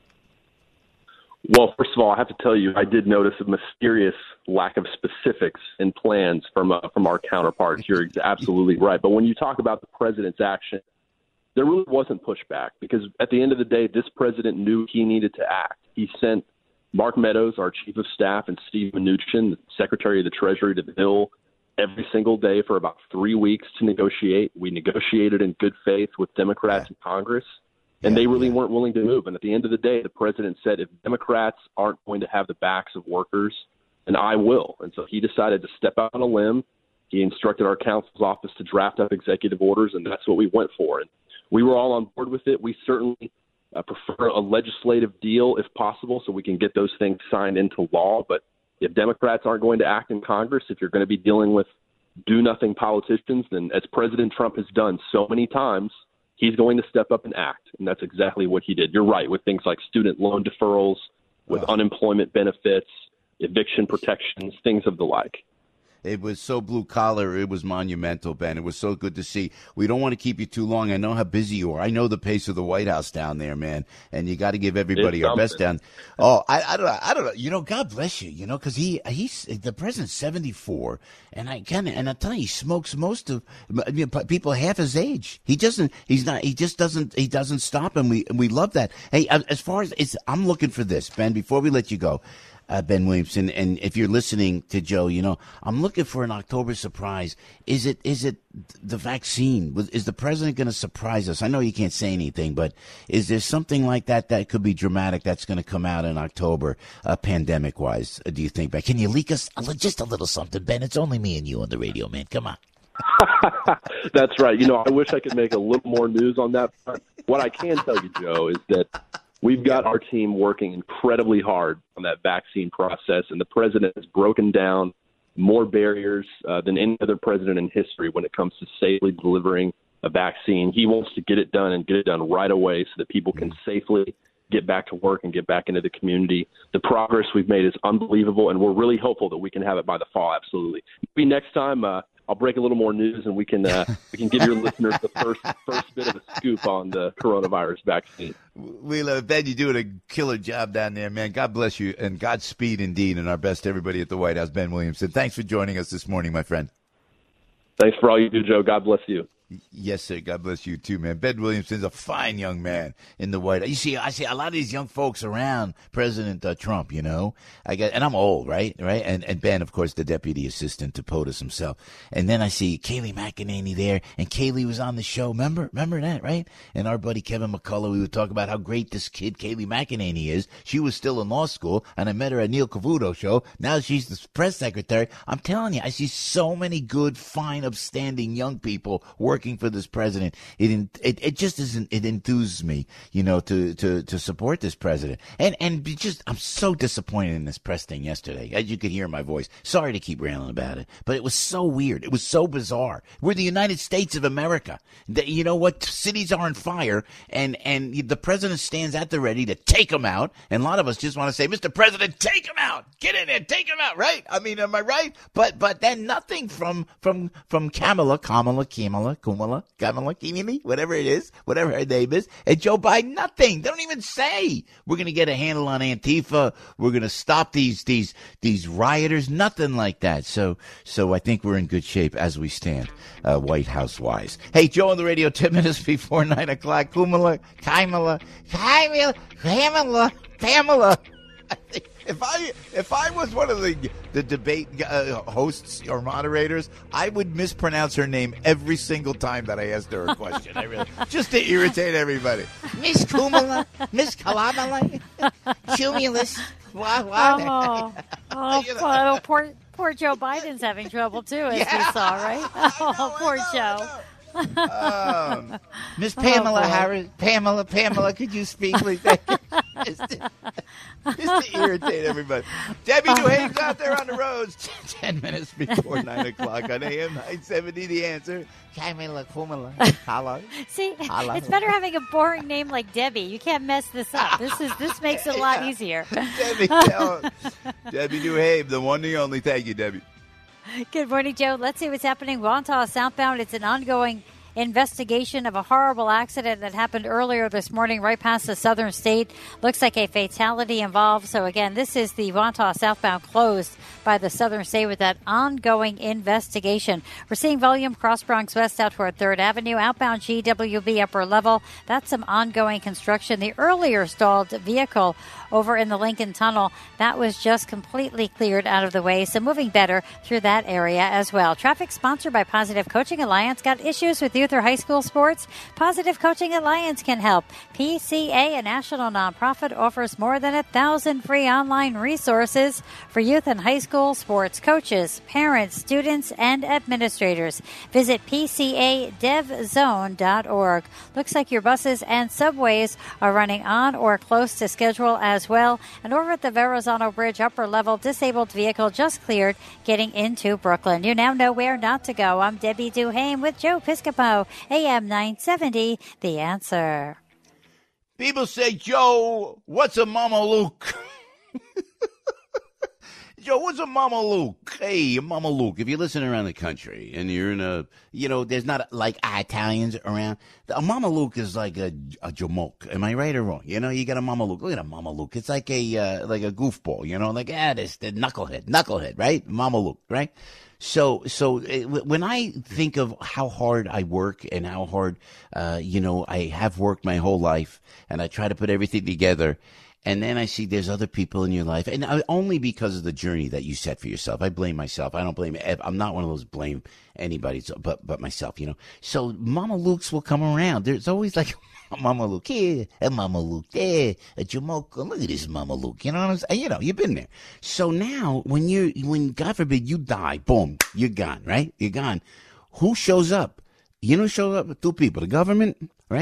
Well, first of all, I have to tell you, I did notice a mysterious lack of specifics and plans from our counterparts. You're absolutely right. But when you talk about the president's action, there really wasn't pushback because at the end of the day, this president knew he needed to act. He sent Mark Meadows, our chief of staff, and Steve Mnuchin, the Secretary of the Treasury, to the Hill every single day for about 3 weeks to negotiate. We negotiated in good faith with Democrats in Congress. And they really weren't willing to move. And at the end of the day, the president said, if Democrats aren't going to have the backs of workers, then I will. And so he decided to step out on a limb. He instructed our counsel's office to draft up executive orders, and that's what we went for. And we were all on board with it. We certainly prefer a legislative deal if possible so we can get those things signed into law. But if Democrats aren't going to act in Congress, if you're going to be dealing with do-nothing politicians, then as President Trump has done so many times, he's going to step up and act, and that's exactly what he did. You're right, with things like student loan deferrals, with unemployment benefits, eviction protections, things of the like. It was so blue-collar. It was monumental, Ben. It was so good to see. We don't want to keep you too long. I know how busy you are. I know the pace of the White House down there, man, and you got to give everybody our best down. Oh, I don't know. You know, God bless you, because he's the president's 74, and I'm telling you, he smokes most of people half his age. He doesn't stop, and we love that. Hey, as far as I'm looking for this, Ben, before we let you go. Ben Williamson, and if you're listening to Joe, I'm looking for an October surprise. Is it the vaccine? Is the president going to surprise us? I know you can't say anything, but is there something like that could be dramatic that's going to come out in October, pandemic-wise, do you think, Ben? Can you leak us just a little something, Ben? It's only me and you on the radio, man. Come on. That's right. I wish I could make a little more news on that front. What I can tell you, Joe, is that We've got our team working incredibly hard on that vaccine process, and the president has broken down more barriers than any other president in history when it comes to safely delivering a vaccine. He wants to get it done and get it done right away so that people can safely get back to work and get back into the community. The progress we've made is unbelievable, and we're really hopeful that we can have it by the fall. Absolutely. Maybe next time I'll break a little more news, and we can give your listeners the first bit of a scoop on the coronavirus vaccine. We love it. Ben, you're doing a killer job down there, man. God bless you, and Godspeed indeed, and our best to everybody at the White House. Ben Williamson, thanks for joining us this morning, my friend. Thanks for all you do, Joe. God bless you. Yes, sir. God bless you too, man. Ben Williamson's a fine young man in the White House. You see, I see a lot of these young folks around President Trump, you know. And I'm old, right? And Ben, of course, the deputy assistant to POTUS himself. And then I see Kayleigh McEnany there, and Kayleigh was on the show. Remember that, right? And our buddy Kevin McCullough, we would talk about how great this kid Kayleigh McEnany is. She was still in law school, and I met her at Neil Cavuto's show. Now she's the press secretary. I'm telling you, I see so many good, fine, upstanding young people working for this president. It just isn't. It enthuses me, you know, to support this president. And just I'm so disappointed in this press thing yesterday. As you could hear in my voice. Sorry to keep railing about it, but it was so weird. It was so bizarre. We're the United States of America. You know what? Cities are on fire, and the president stands at the ready to take them out. And a lot of us just want to say, Mr. President, take them out. Get in there, take them out. Right? I mean, am I right? But then nothing from Kamala, whatever it is, whatever her name is, and Joe Biden, nothing. They don't even say we're going to get a handle on Antifa. We're going to stop these rioters. Nothing like that. So I think we're in good shape as we stand, White House wise. Hey, Joe on the radio, 10 minutes before 9 o'clock. Pamela. If I was one of the debate hosts or moderators, I would mispronounce her name every single time that I asked her a question. I really, just to irritate everybody. Miss Kumala, Miss Kalamala, Cumulus. Poor Joe Biden's having trouble too, as we saw, right? Poor Joe. Miss Pamela Harris, Pamela, could you speak, please? Just to irritate everybody. Debbie Duhame's out there on the roads. 10 minutes before 9 o'clock on AM 970. The Answer. See, it's better having a boring name like Debbie. You can't mess this up. This makes it a lot easier. Debbie Duhame, the one, the only. Thank you, Debbie. Good morning, Joe. Let's see what's happening. Wantagh southbound. It's an ongoing investigation of a horrible accident that happened earlier this morning right past the southern state. Looks like a fatality involved. So, again, this is the Wantagh southbound closed by the southern state with that ongoing investigation. We're seeing volume Cross Bronx West out toward 3rd Avenue. Outbound GWB upper level. That's some ongoing construction. The earlier stalled vehicle over in the Lincoln Tunnel, that was just completely cleared out of the way. So moving better through that area as well. Traffic sponsored by Positive Coaching Alliance. Got issues with youth or high school sports? Positive Coaching Alliance can help. PCA, a national nonprofit, offers more than 1,000 free online resources for youth and high school sports coaches, parents, students, and administrators. Visit PCADevZone.org. Looks like your buses and subways are running on or close to schedule as well. And over at the Verrazano Bridge, upper level, disabled vehicle just cleared getting into Brooklyn. You now know where not to go. I'm Debbie Duhame with Joe Piscopo, AM 970, The Answer. People say, Joe, what's a Mama Luke? Joe, what's a Mama Luke? Hey, Mama Luke, if you're listening around the country and you're in a, there's not like Italians around. A Mama Luke is like a jamoke. Am I right or wrong? You got a Mama Luke. Look at a Mama Luke. It's like a goofball, this the knucklehead, right? Mama Luke, right? So when I think of how hard I work and how hard, I have worked my whole life and I try to put everything together. And then I see there's other people in your life, and only because of the journey that you set for yourself. I blame myself. I don't blame. I'm not one of those blame anybody, but myself. So Mama Luke's will come around. There's always like a Mama Luke here, a Mama Luke there, a Jamocha. Look at this Mama Luke. You know what I'm saying? You've been there. So now, when God forbid you die, boom, you're gone. Right? You're gone. Who shows up? Who shows up? 2 people: the government, right,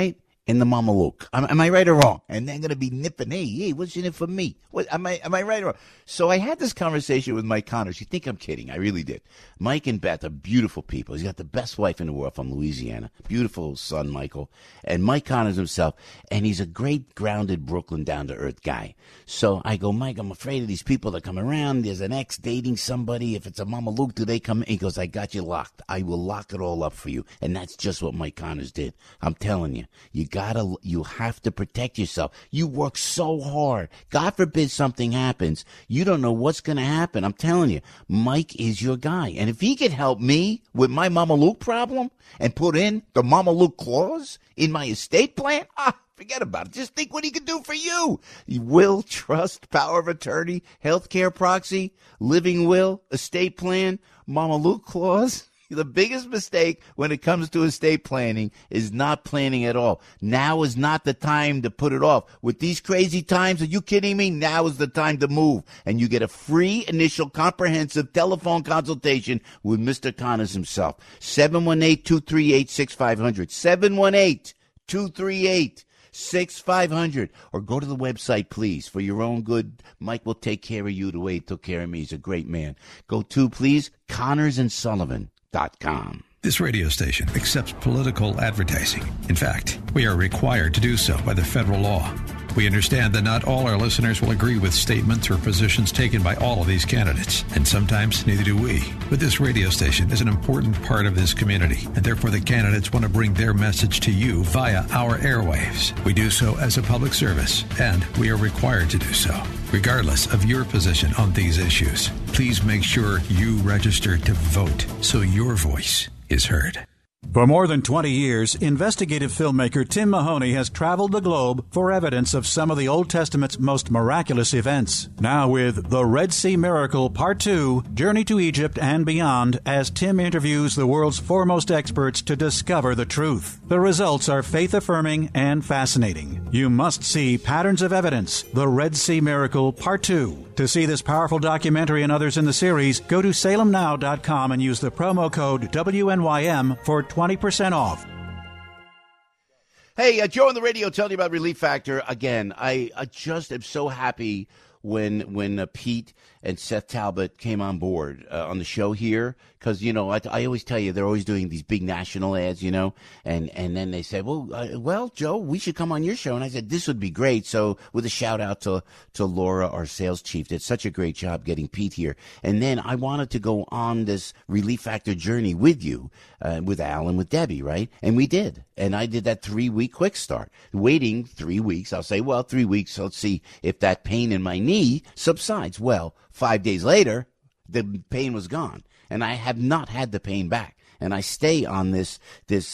in the Mama Luke. Am I right or wrong? And they're going to be nipping, hey, what's in it for me? What, am I right or wrong? So I had this conversation with Mike Connors. You think I'm kidding? I really did. Mike and Beth are beautiful people. He's got the best wife in the world from Louisiana. Beautiful son, Michael. And Mike Connors himself. And he's a great, grounded, Brooklyn, down-to-earth guy. So I go, Mike, I'm afraid of these people that come around. There's an ex dating somebody. If it's a Mama Luke, do they come in? He goes, I got you locked. I will lock it all up for you. And that's just what Mike Connors did. I'm telling you, you have to protect yourself. You work so hard. God forbid something happens. You don't know what's going to happen. I'm telling you, Mike is your guy. And if he could help me with my Mama Luke problem and put in the Mama Luke clause in my estate plan, forget about it. Just think what he could do for you. Will, trust, power of attorney, healthcare proxy, living will, estate plan, Mama Luke clause. The biggest mistake when it comes to estate planning is not planning at all. Now is not the time to put it off. With these crazy times, are you kidding me? Now is the time to move. And you get a free initial comprehensive telephone consultation with Mr. Connors himself. 718-238-6500. 718-238-6500. Or go to the website, please, for your own good. Mike will take care of you the way he took care of me. He's a great man. Go to, please, ConnorsandSullivan.com. This radio station accepts political advertising. In fact, we are required to do so by the federal law. We understand that not all our listeners will agree with statements or positions taken by all of these candidates, and sometimes neither do we. But this radio station is an important part of this community, and therefore the candidates want to bring their message to you via our airwaves. We do so as a public service, and we are required to do so. Regardless of your position on these issues, please make sure you register to vote so your voice is heard. For more than 20 years, investigative filmmaker Tim Mahoney has traveled the globe for evidence of some of the Old Testament's most miraculous events. Now with The Red Sea Miracle Part 2, Journey to Egypt and Beyond, as Tim interviews the world's foremost experts to discover the truth. The results are faith-affirming and fascinating. You must see Patterns of Evidence, The Red Sea Miracle Part 2. To see this powerful documentary and others in the series, go to salemnow.com and use the promo code WNYM for 20% off. Hey, Joe on the radio telling you about Relief Factor. Again, I just am so happy when Pete and Seth Talbot came on board on the show here, because, you know, I always tell you they're always doing these big national ads, you know, and then they said, well, Joe, we should come on your show. And I said, this would be great. So with a shout out to Laura, our sales chief, did such a great job getting Pete here. And then I wanted to go on this Relief Factor journey with you, with Al and with Debbie, right? And we did. And I did that 3-week quick start, waiting 3 weeks. I'll say, 3 weeks. Let's see if that pain in my knee subsides. Well, 5 days later, the pain was gone, and I have not had the pain back. And I stay on this Relief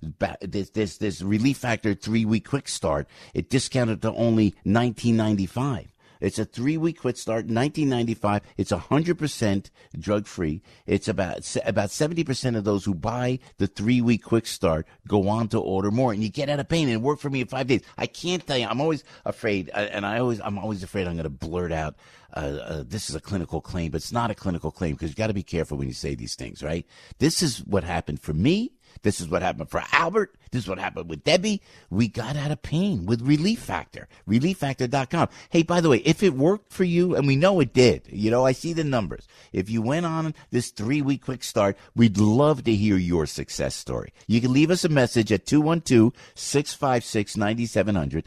Factor 3-week quick start. It discounted to only $19.95. It's a 3-week quick start, $19.95. It's 100% drug-free. It's about 70% of those who buy the 3-week quick start go on to order more, and you get out of pain. And it worked for me in 5 days. I can't tell you. I'm always afraid, and I'm always afraid I'm going to blurt out, this is a clinical claim, but it's not a clinical claim, because you got to be careful when you say these things, right? This is what happened for me. This is what happened for Albert. This is what happened with Debbie. We got out of pain with Relief Factor. ReliefFactor.com. Hey, by the way, if it worked for you, and we know it did, you know, I see the numbers. If you went on this 3-week quick start, we'd love to hear your success story. You can leave us a message at 212-656-9700,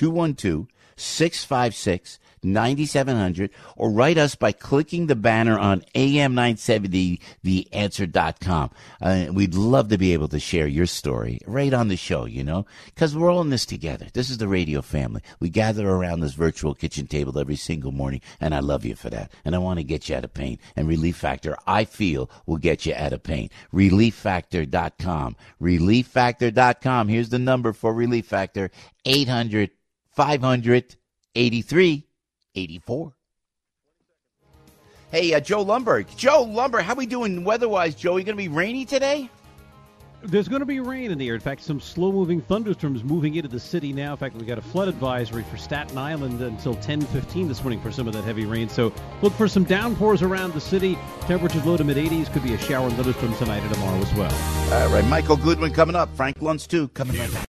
212-656-9700, or write us by clicking the banner on AM970theanswer.com. We'd love to be able to share your story right on the show, you know, because we're all in this together. This is the radio family. We gather around this virtual kitchen table every single morning, and I love you for that. And I want to get you out of pain. And Relief Factor, I feel, will get you out of pain. ReliefFactor.com. ReliefFactor.com. Here's the number for Relief Factor, 800-500-8384. Hey, Joe Lumberg. Joe Lumberg, how we doing weather-wise, Joe? Are you going to be rainy today? There's going to be rain in the air. In fact, some slow-moving thunderstorms moving into the city now. In fact, we got a flood advisory for Staten Island until 10:15 this morning for some of that heavy rain. So look for some downpours around the city. Temperatures low to mid-80s. Could be a shower and thunderstorm tonight and tomorrow as well. All right, Michael Goodwin coming up. Frank Luntz, too, coming right back.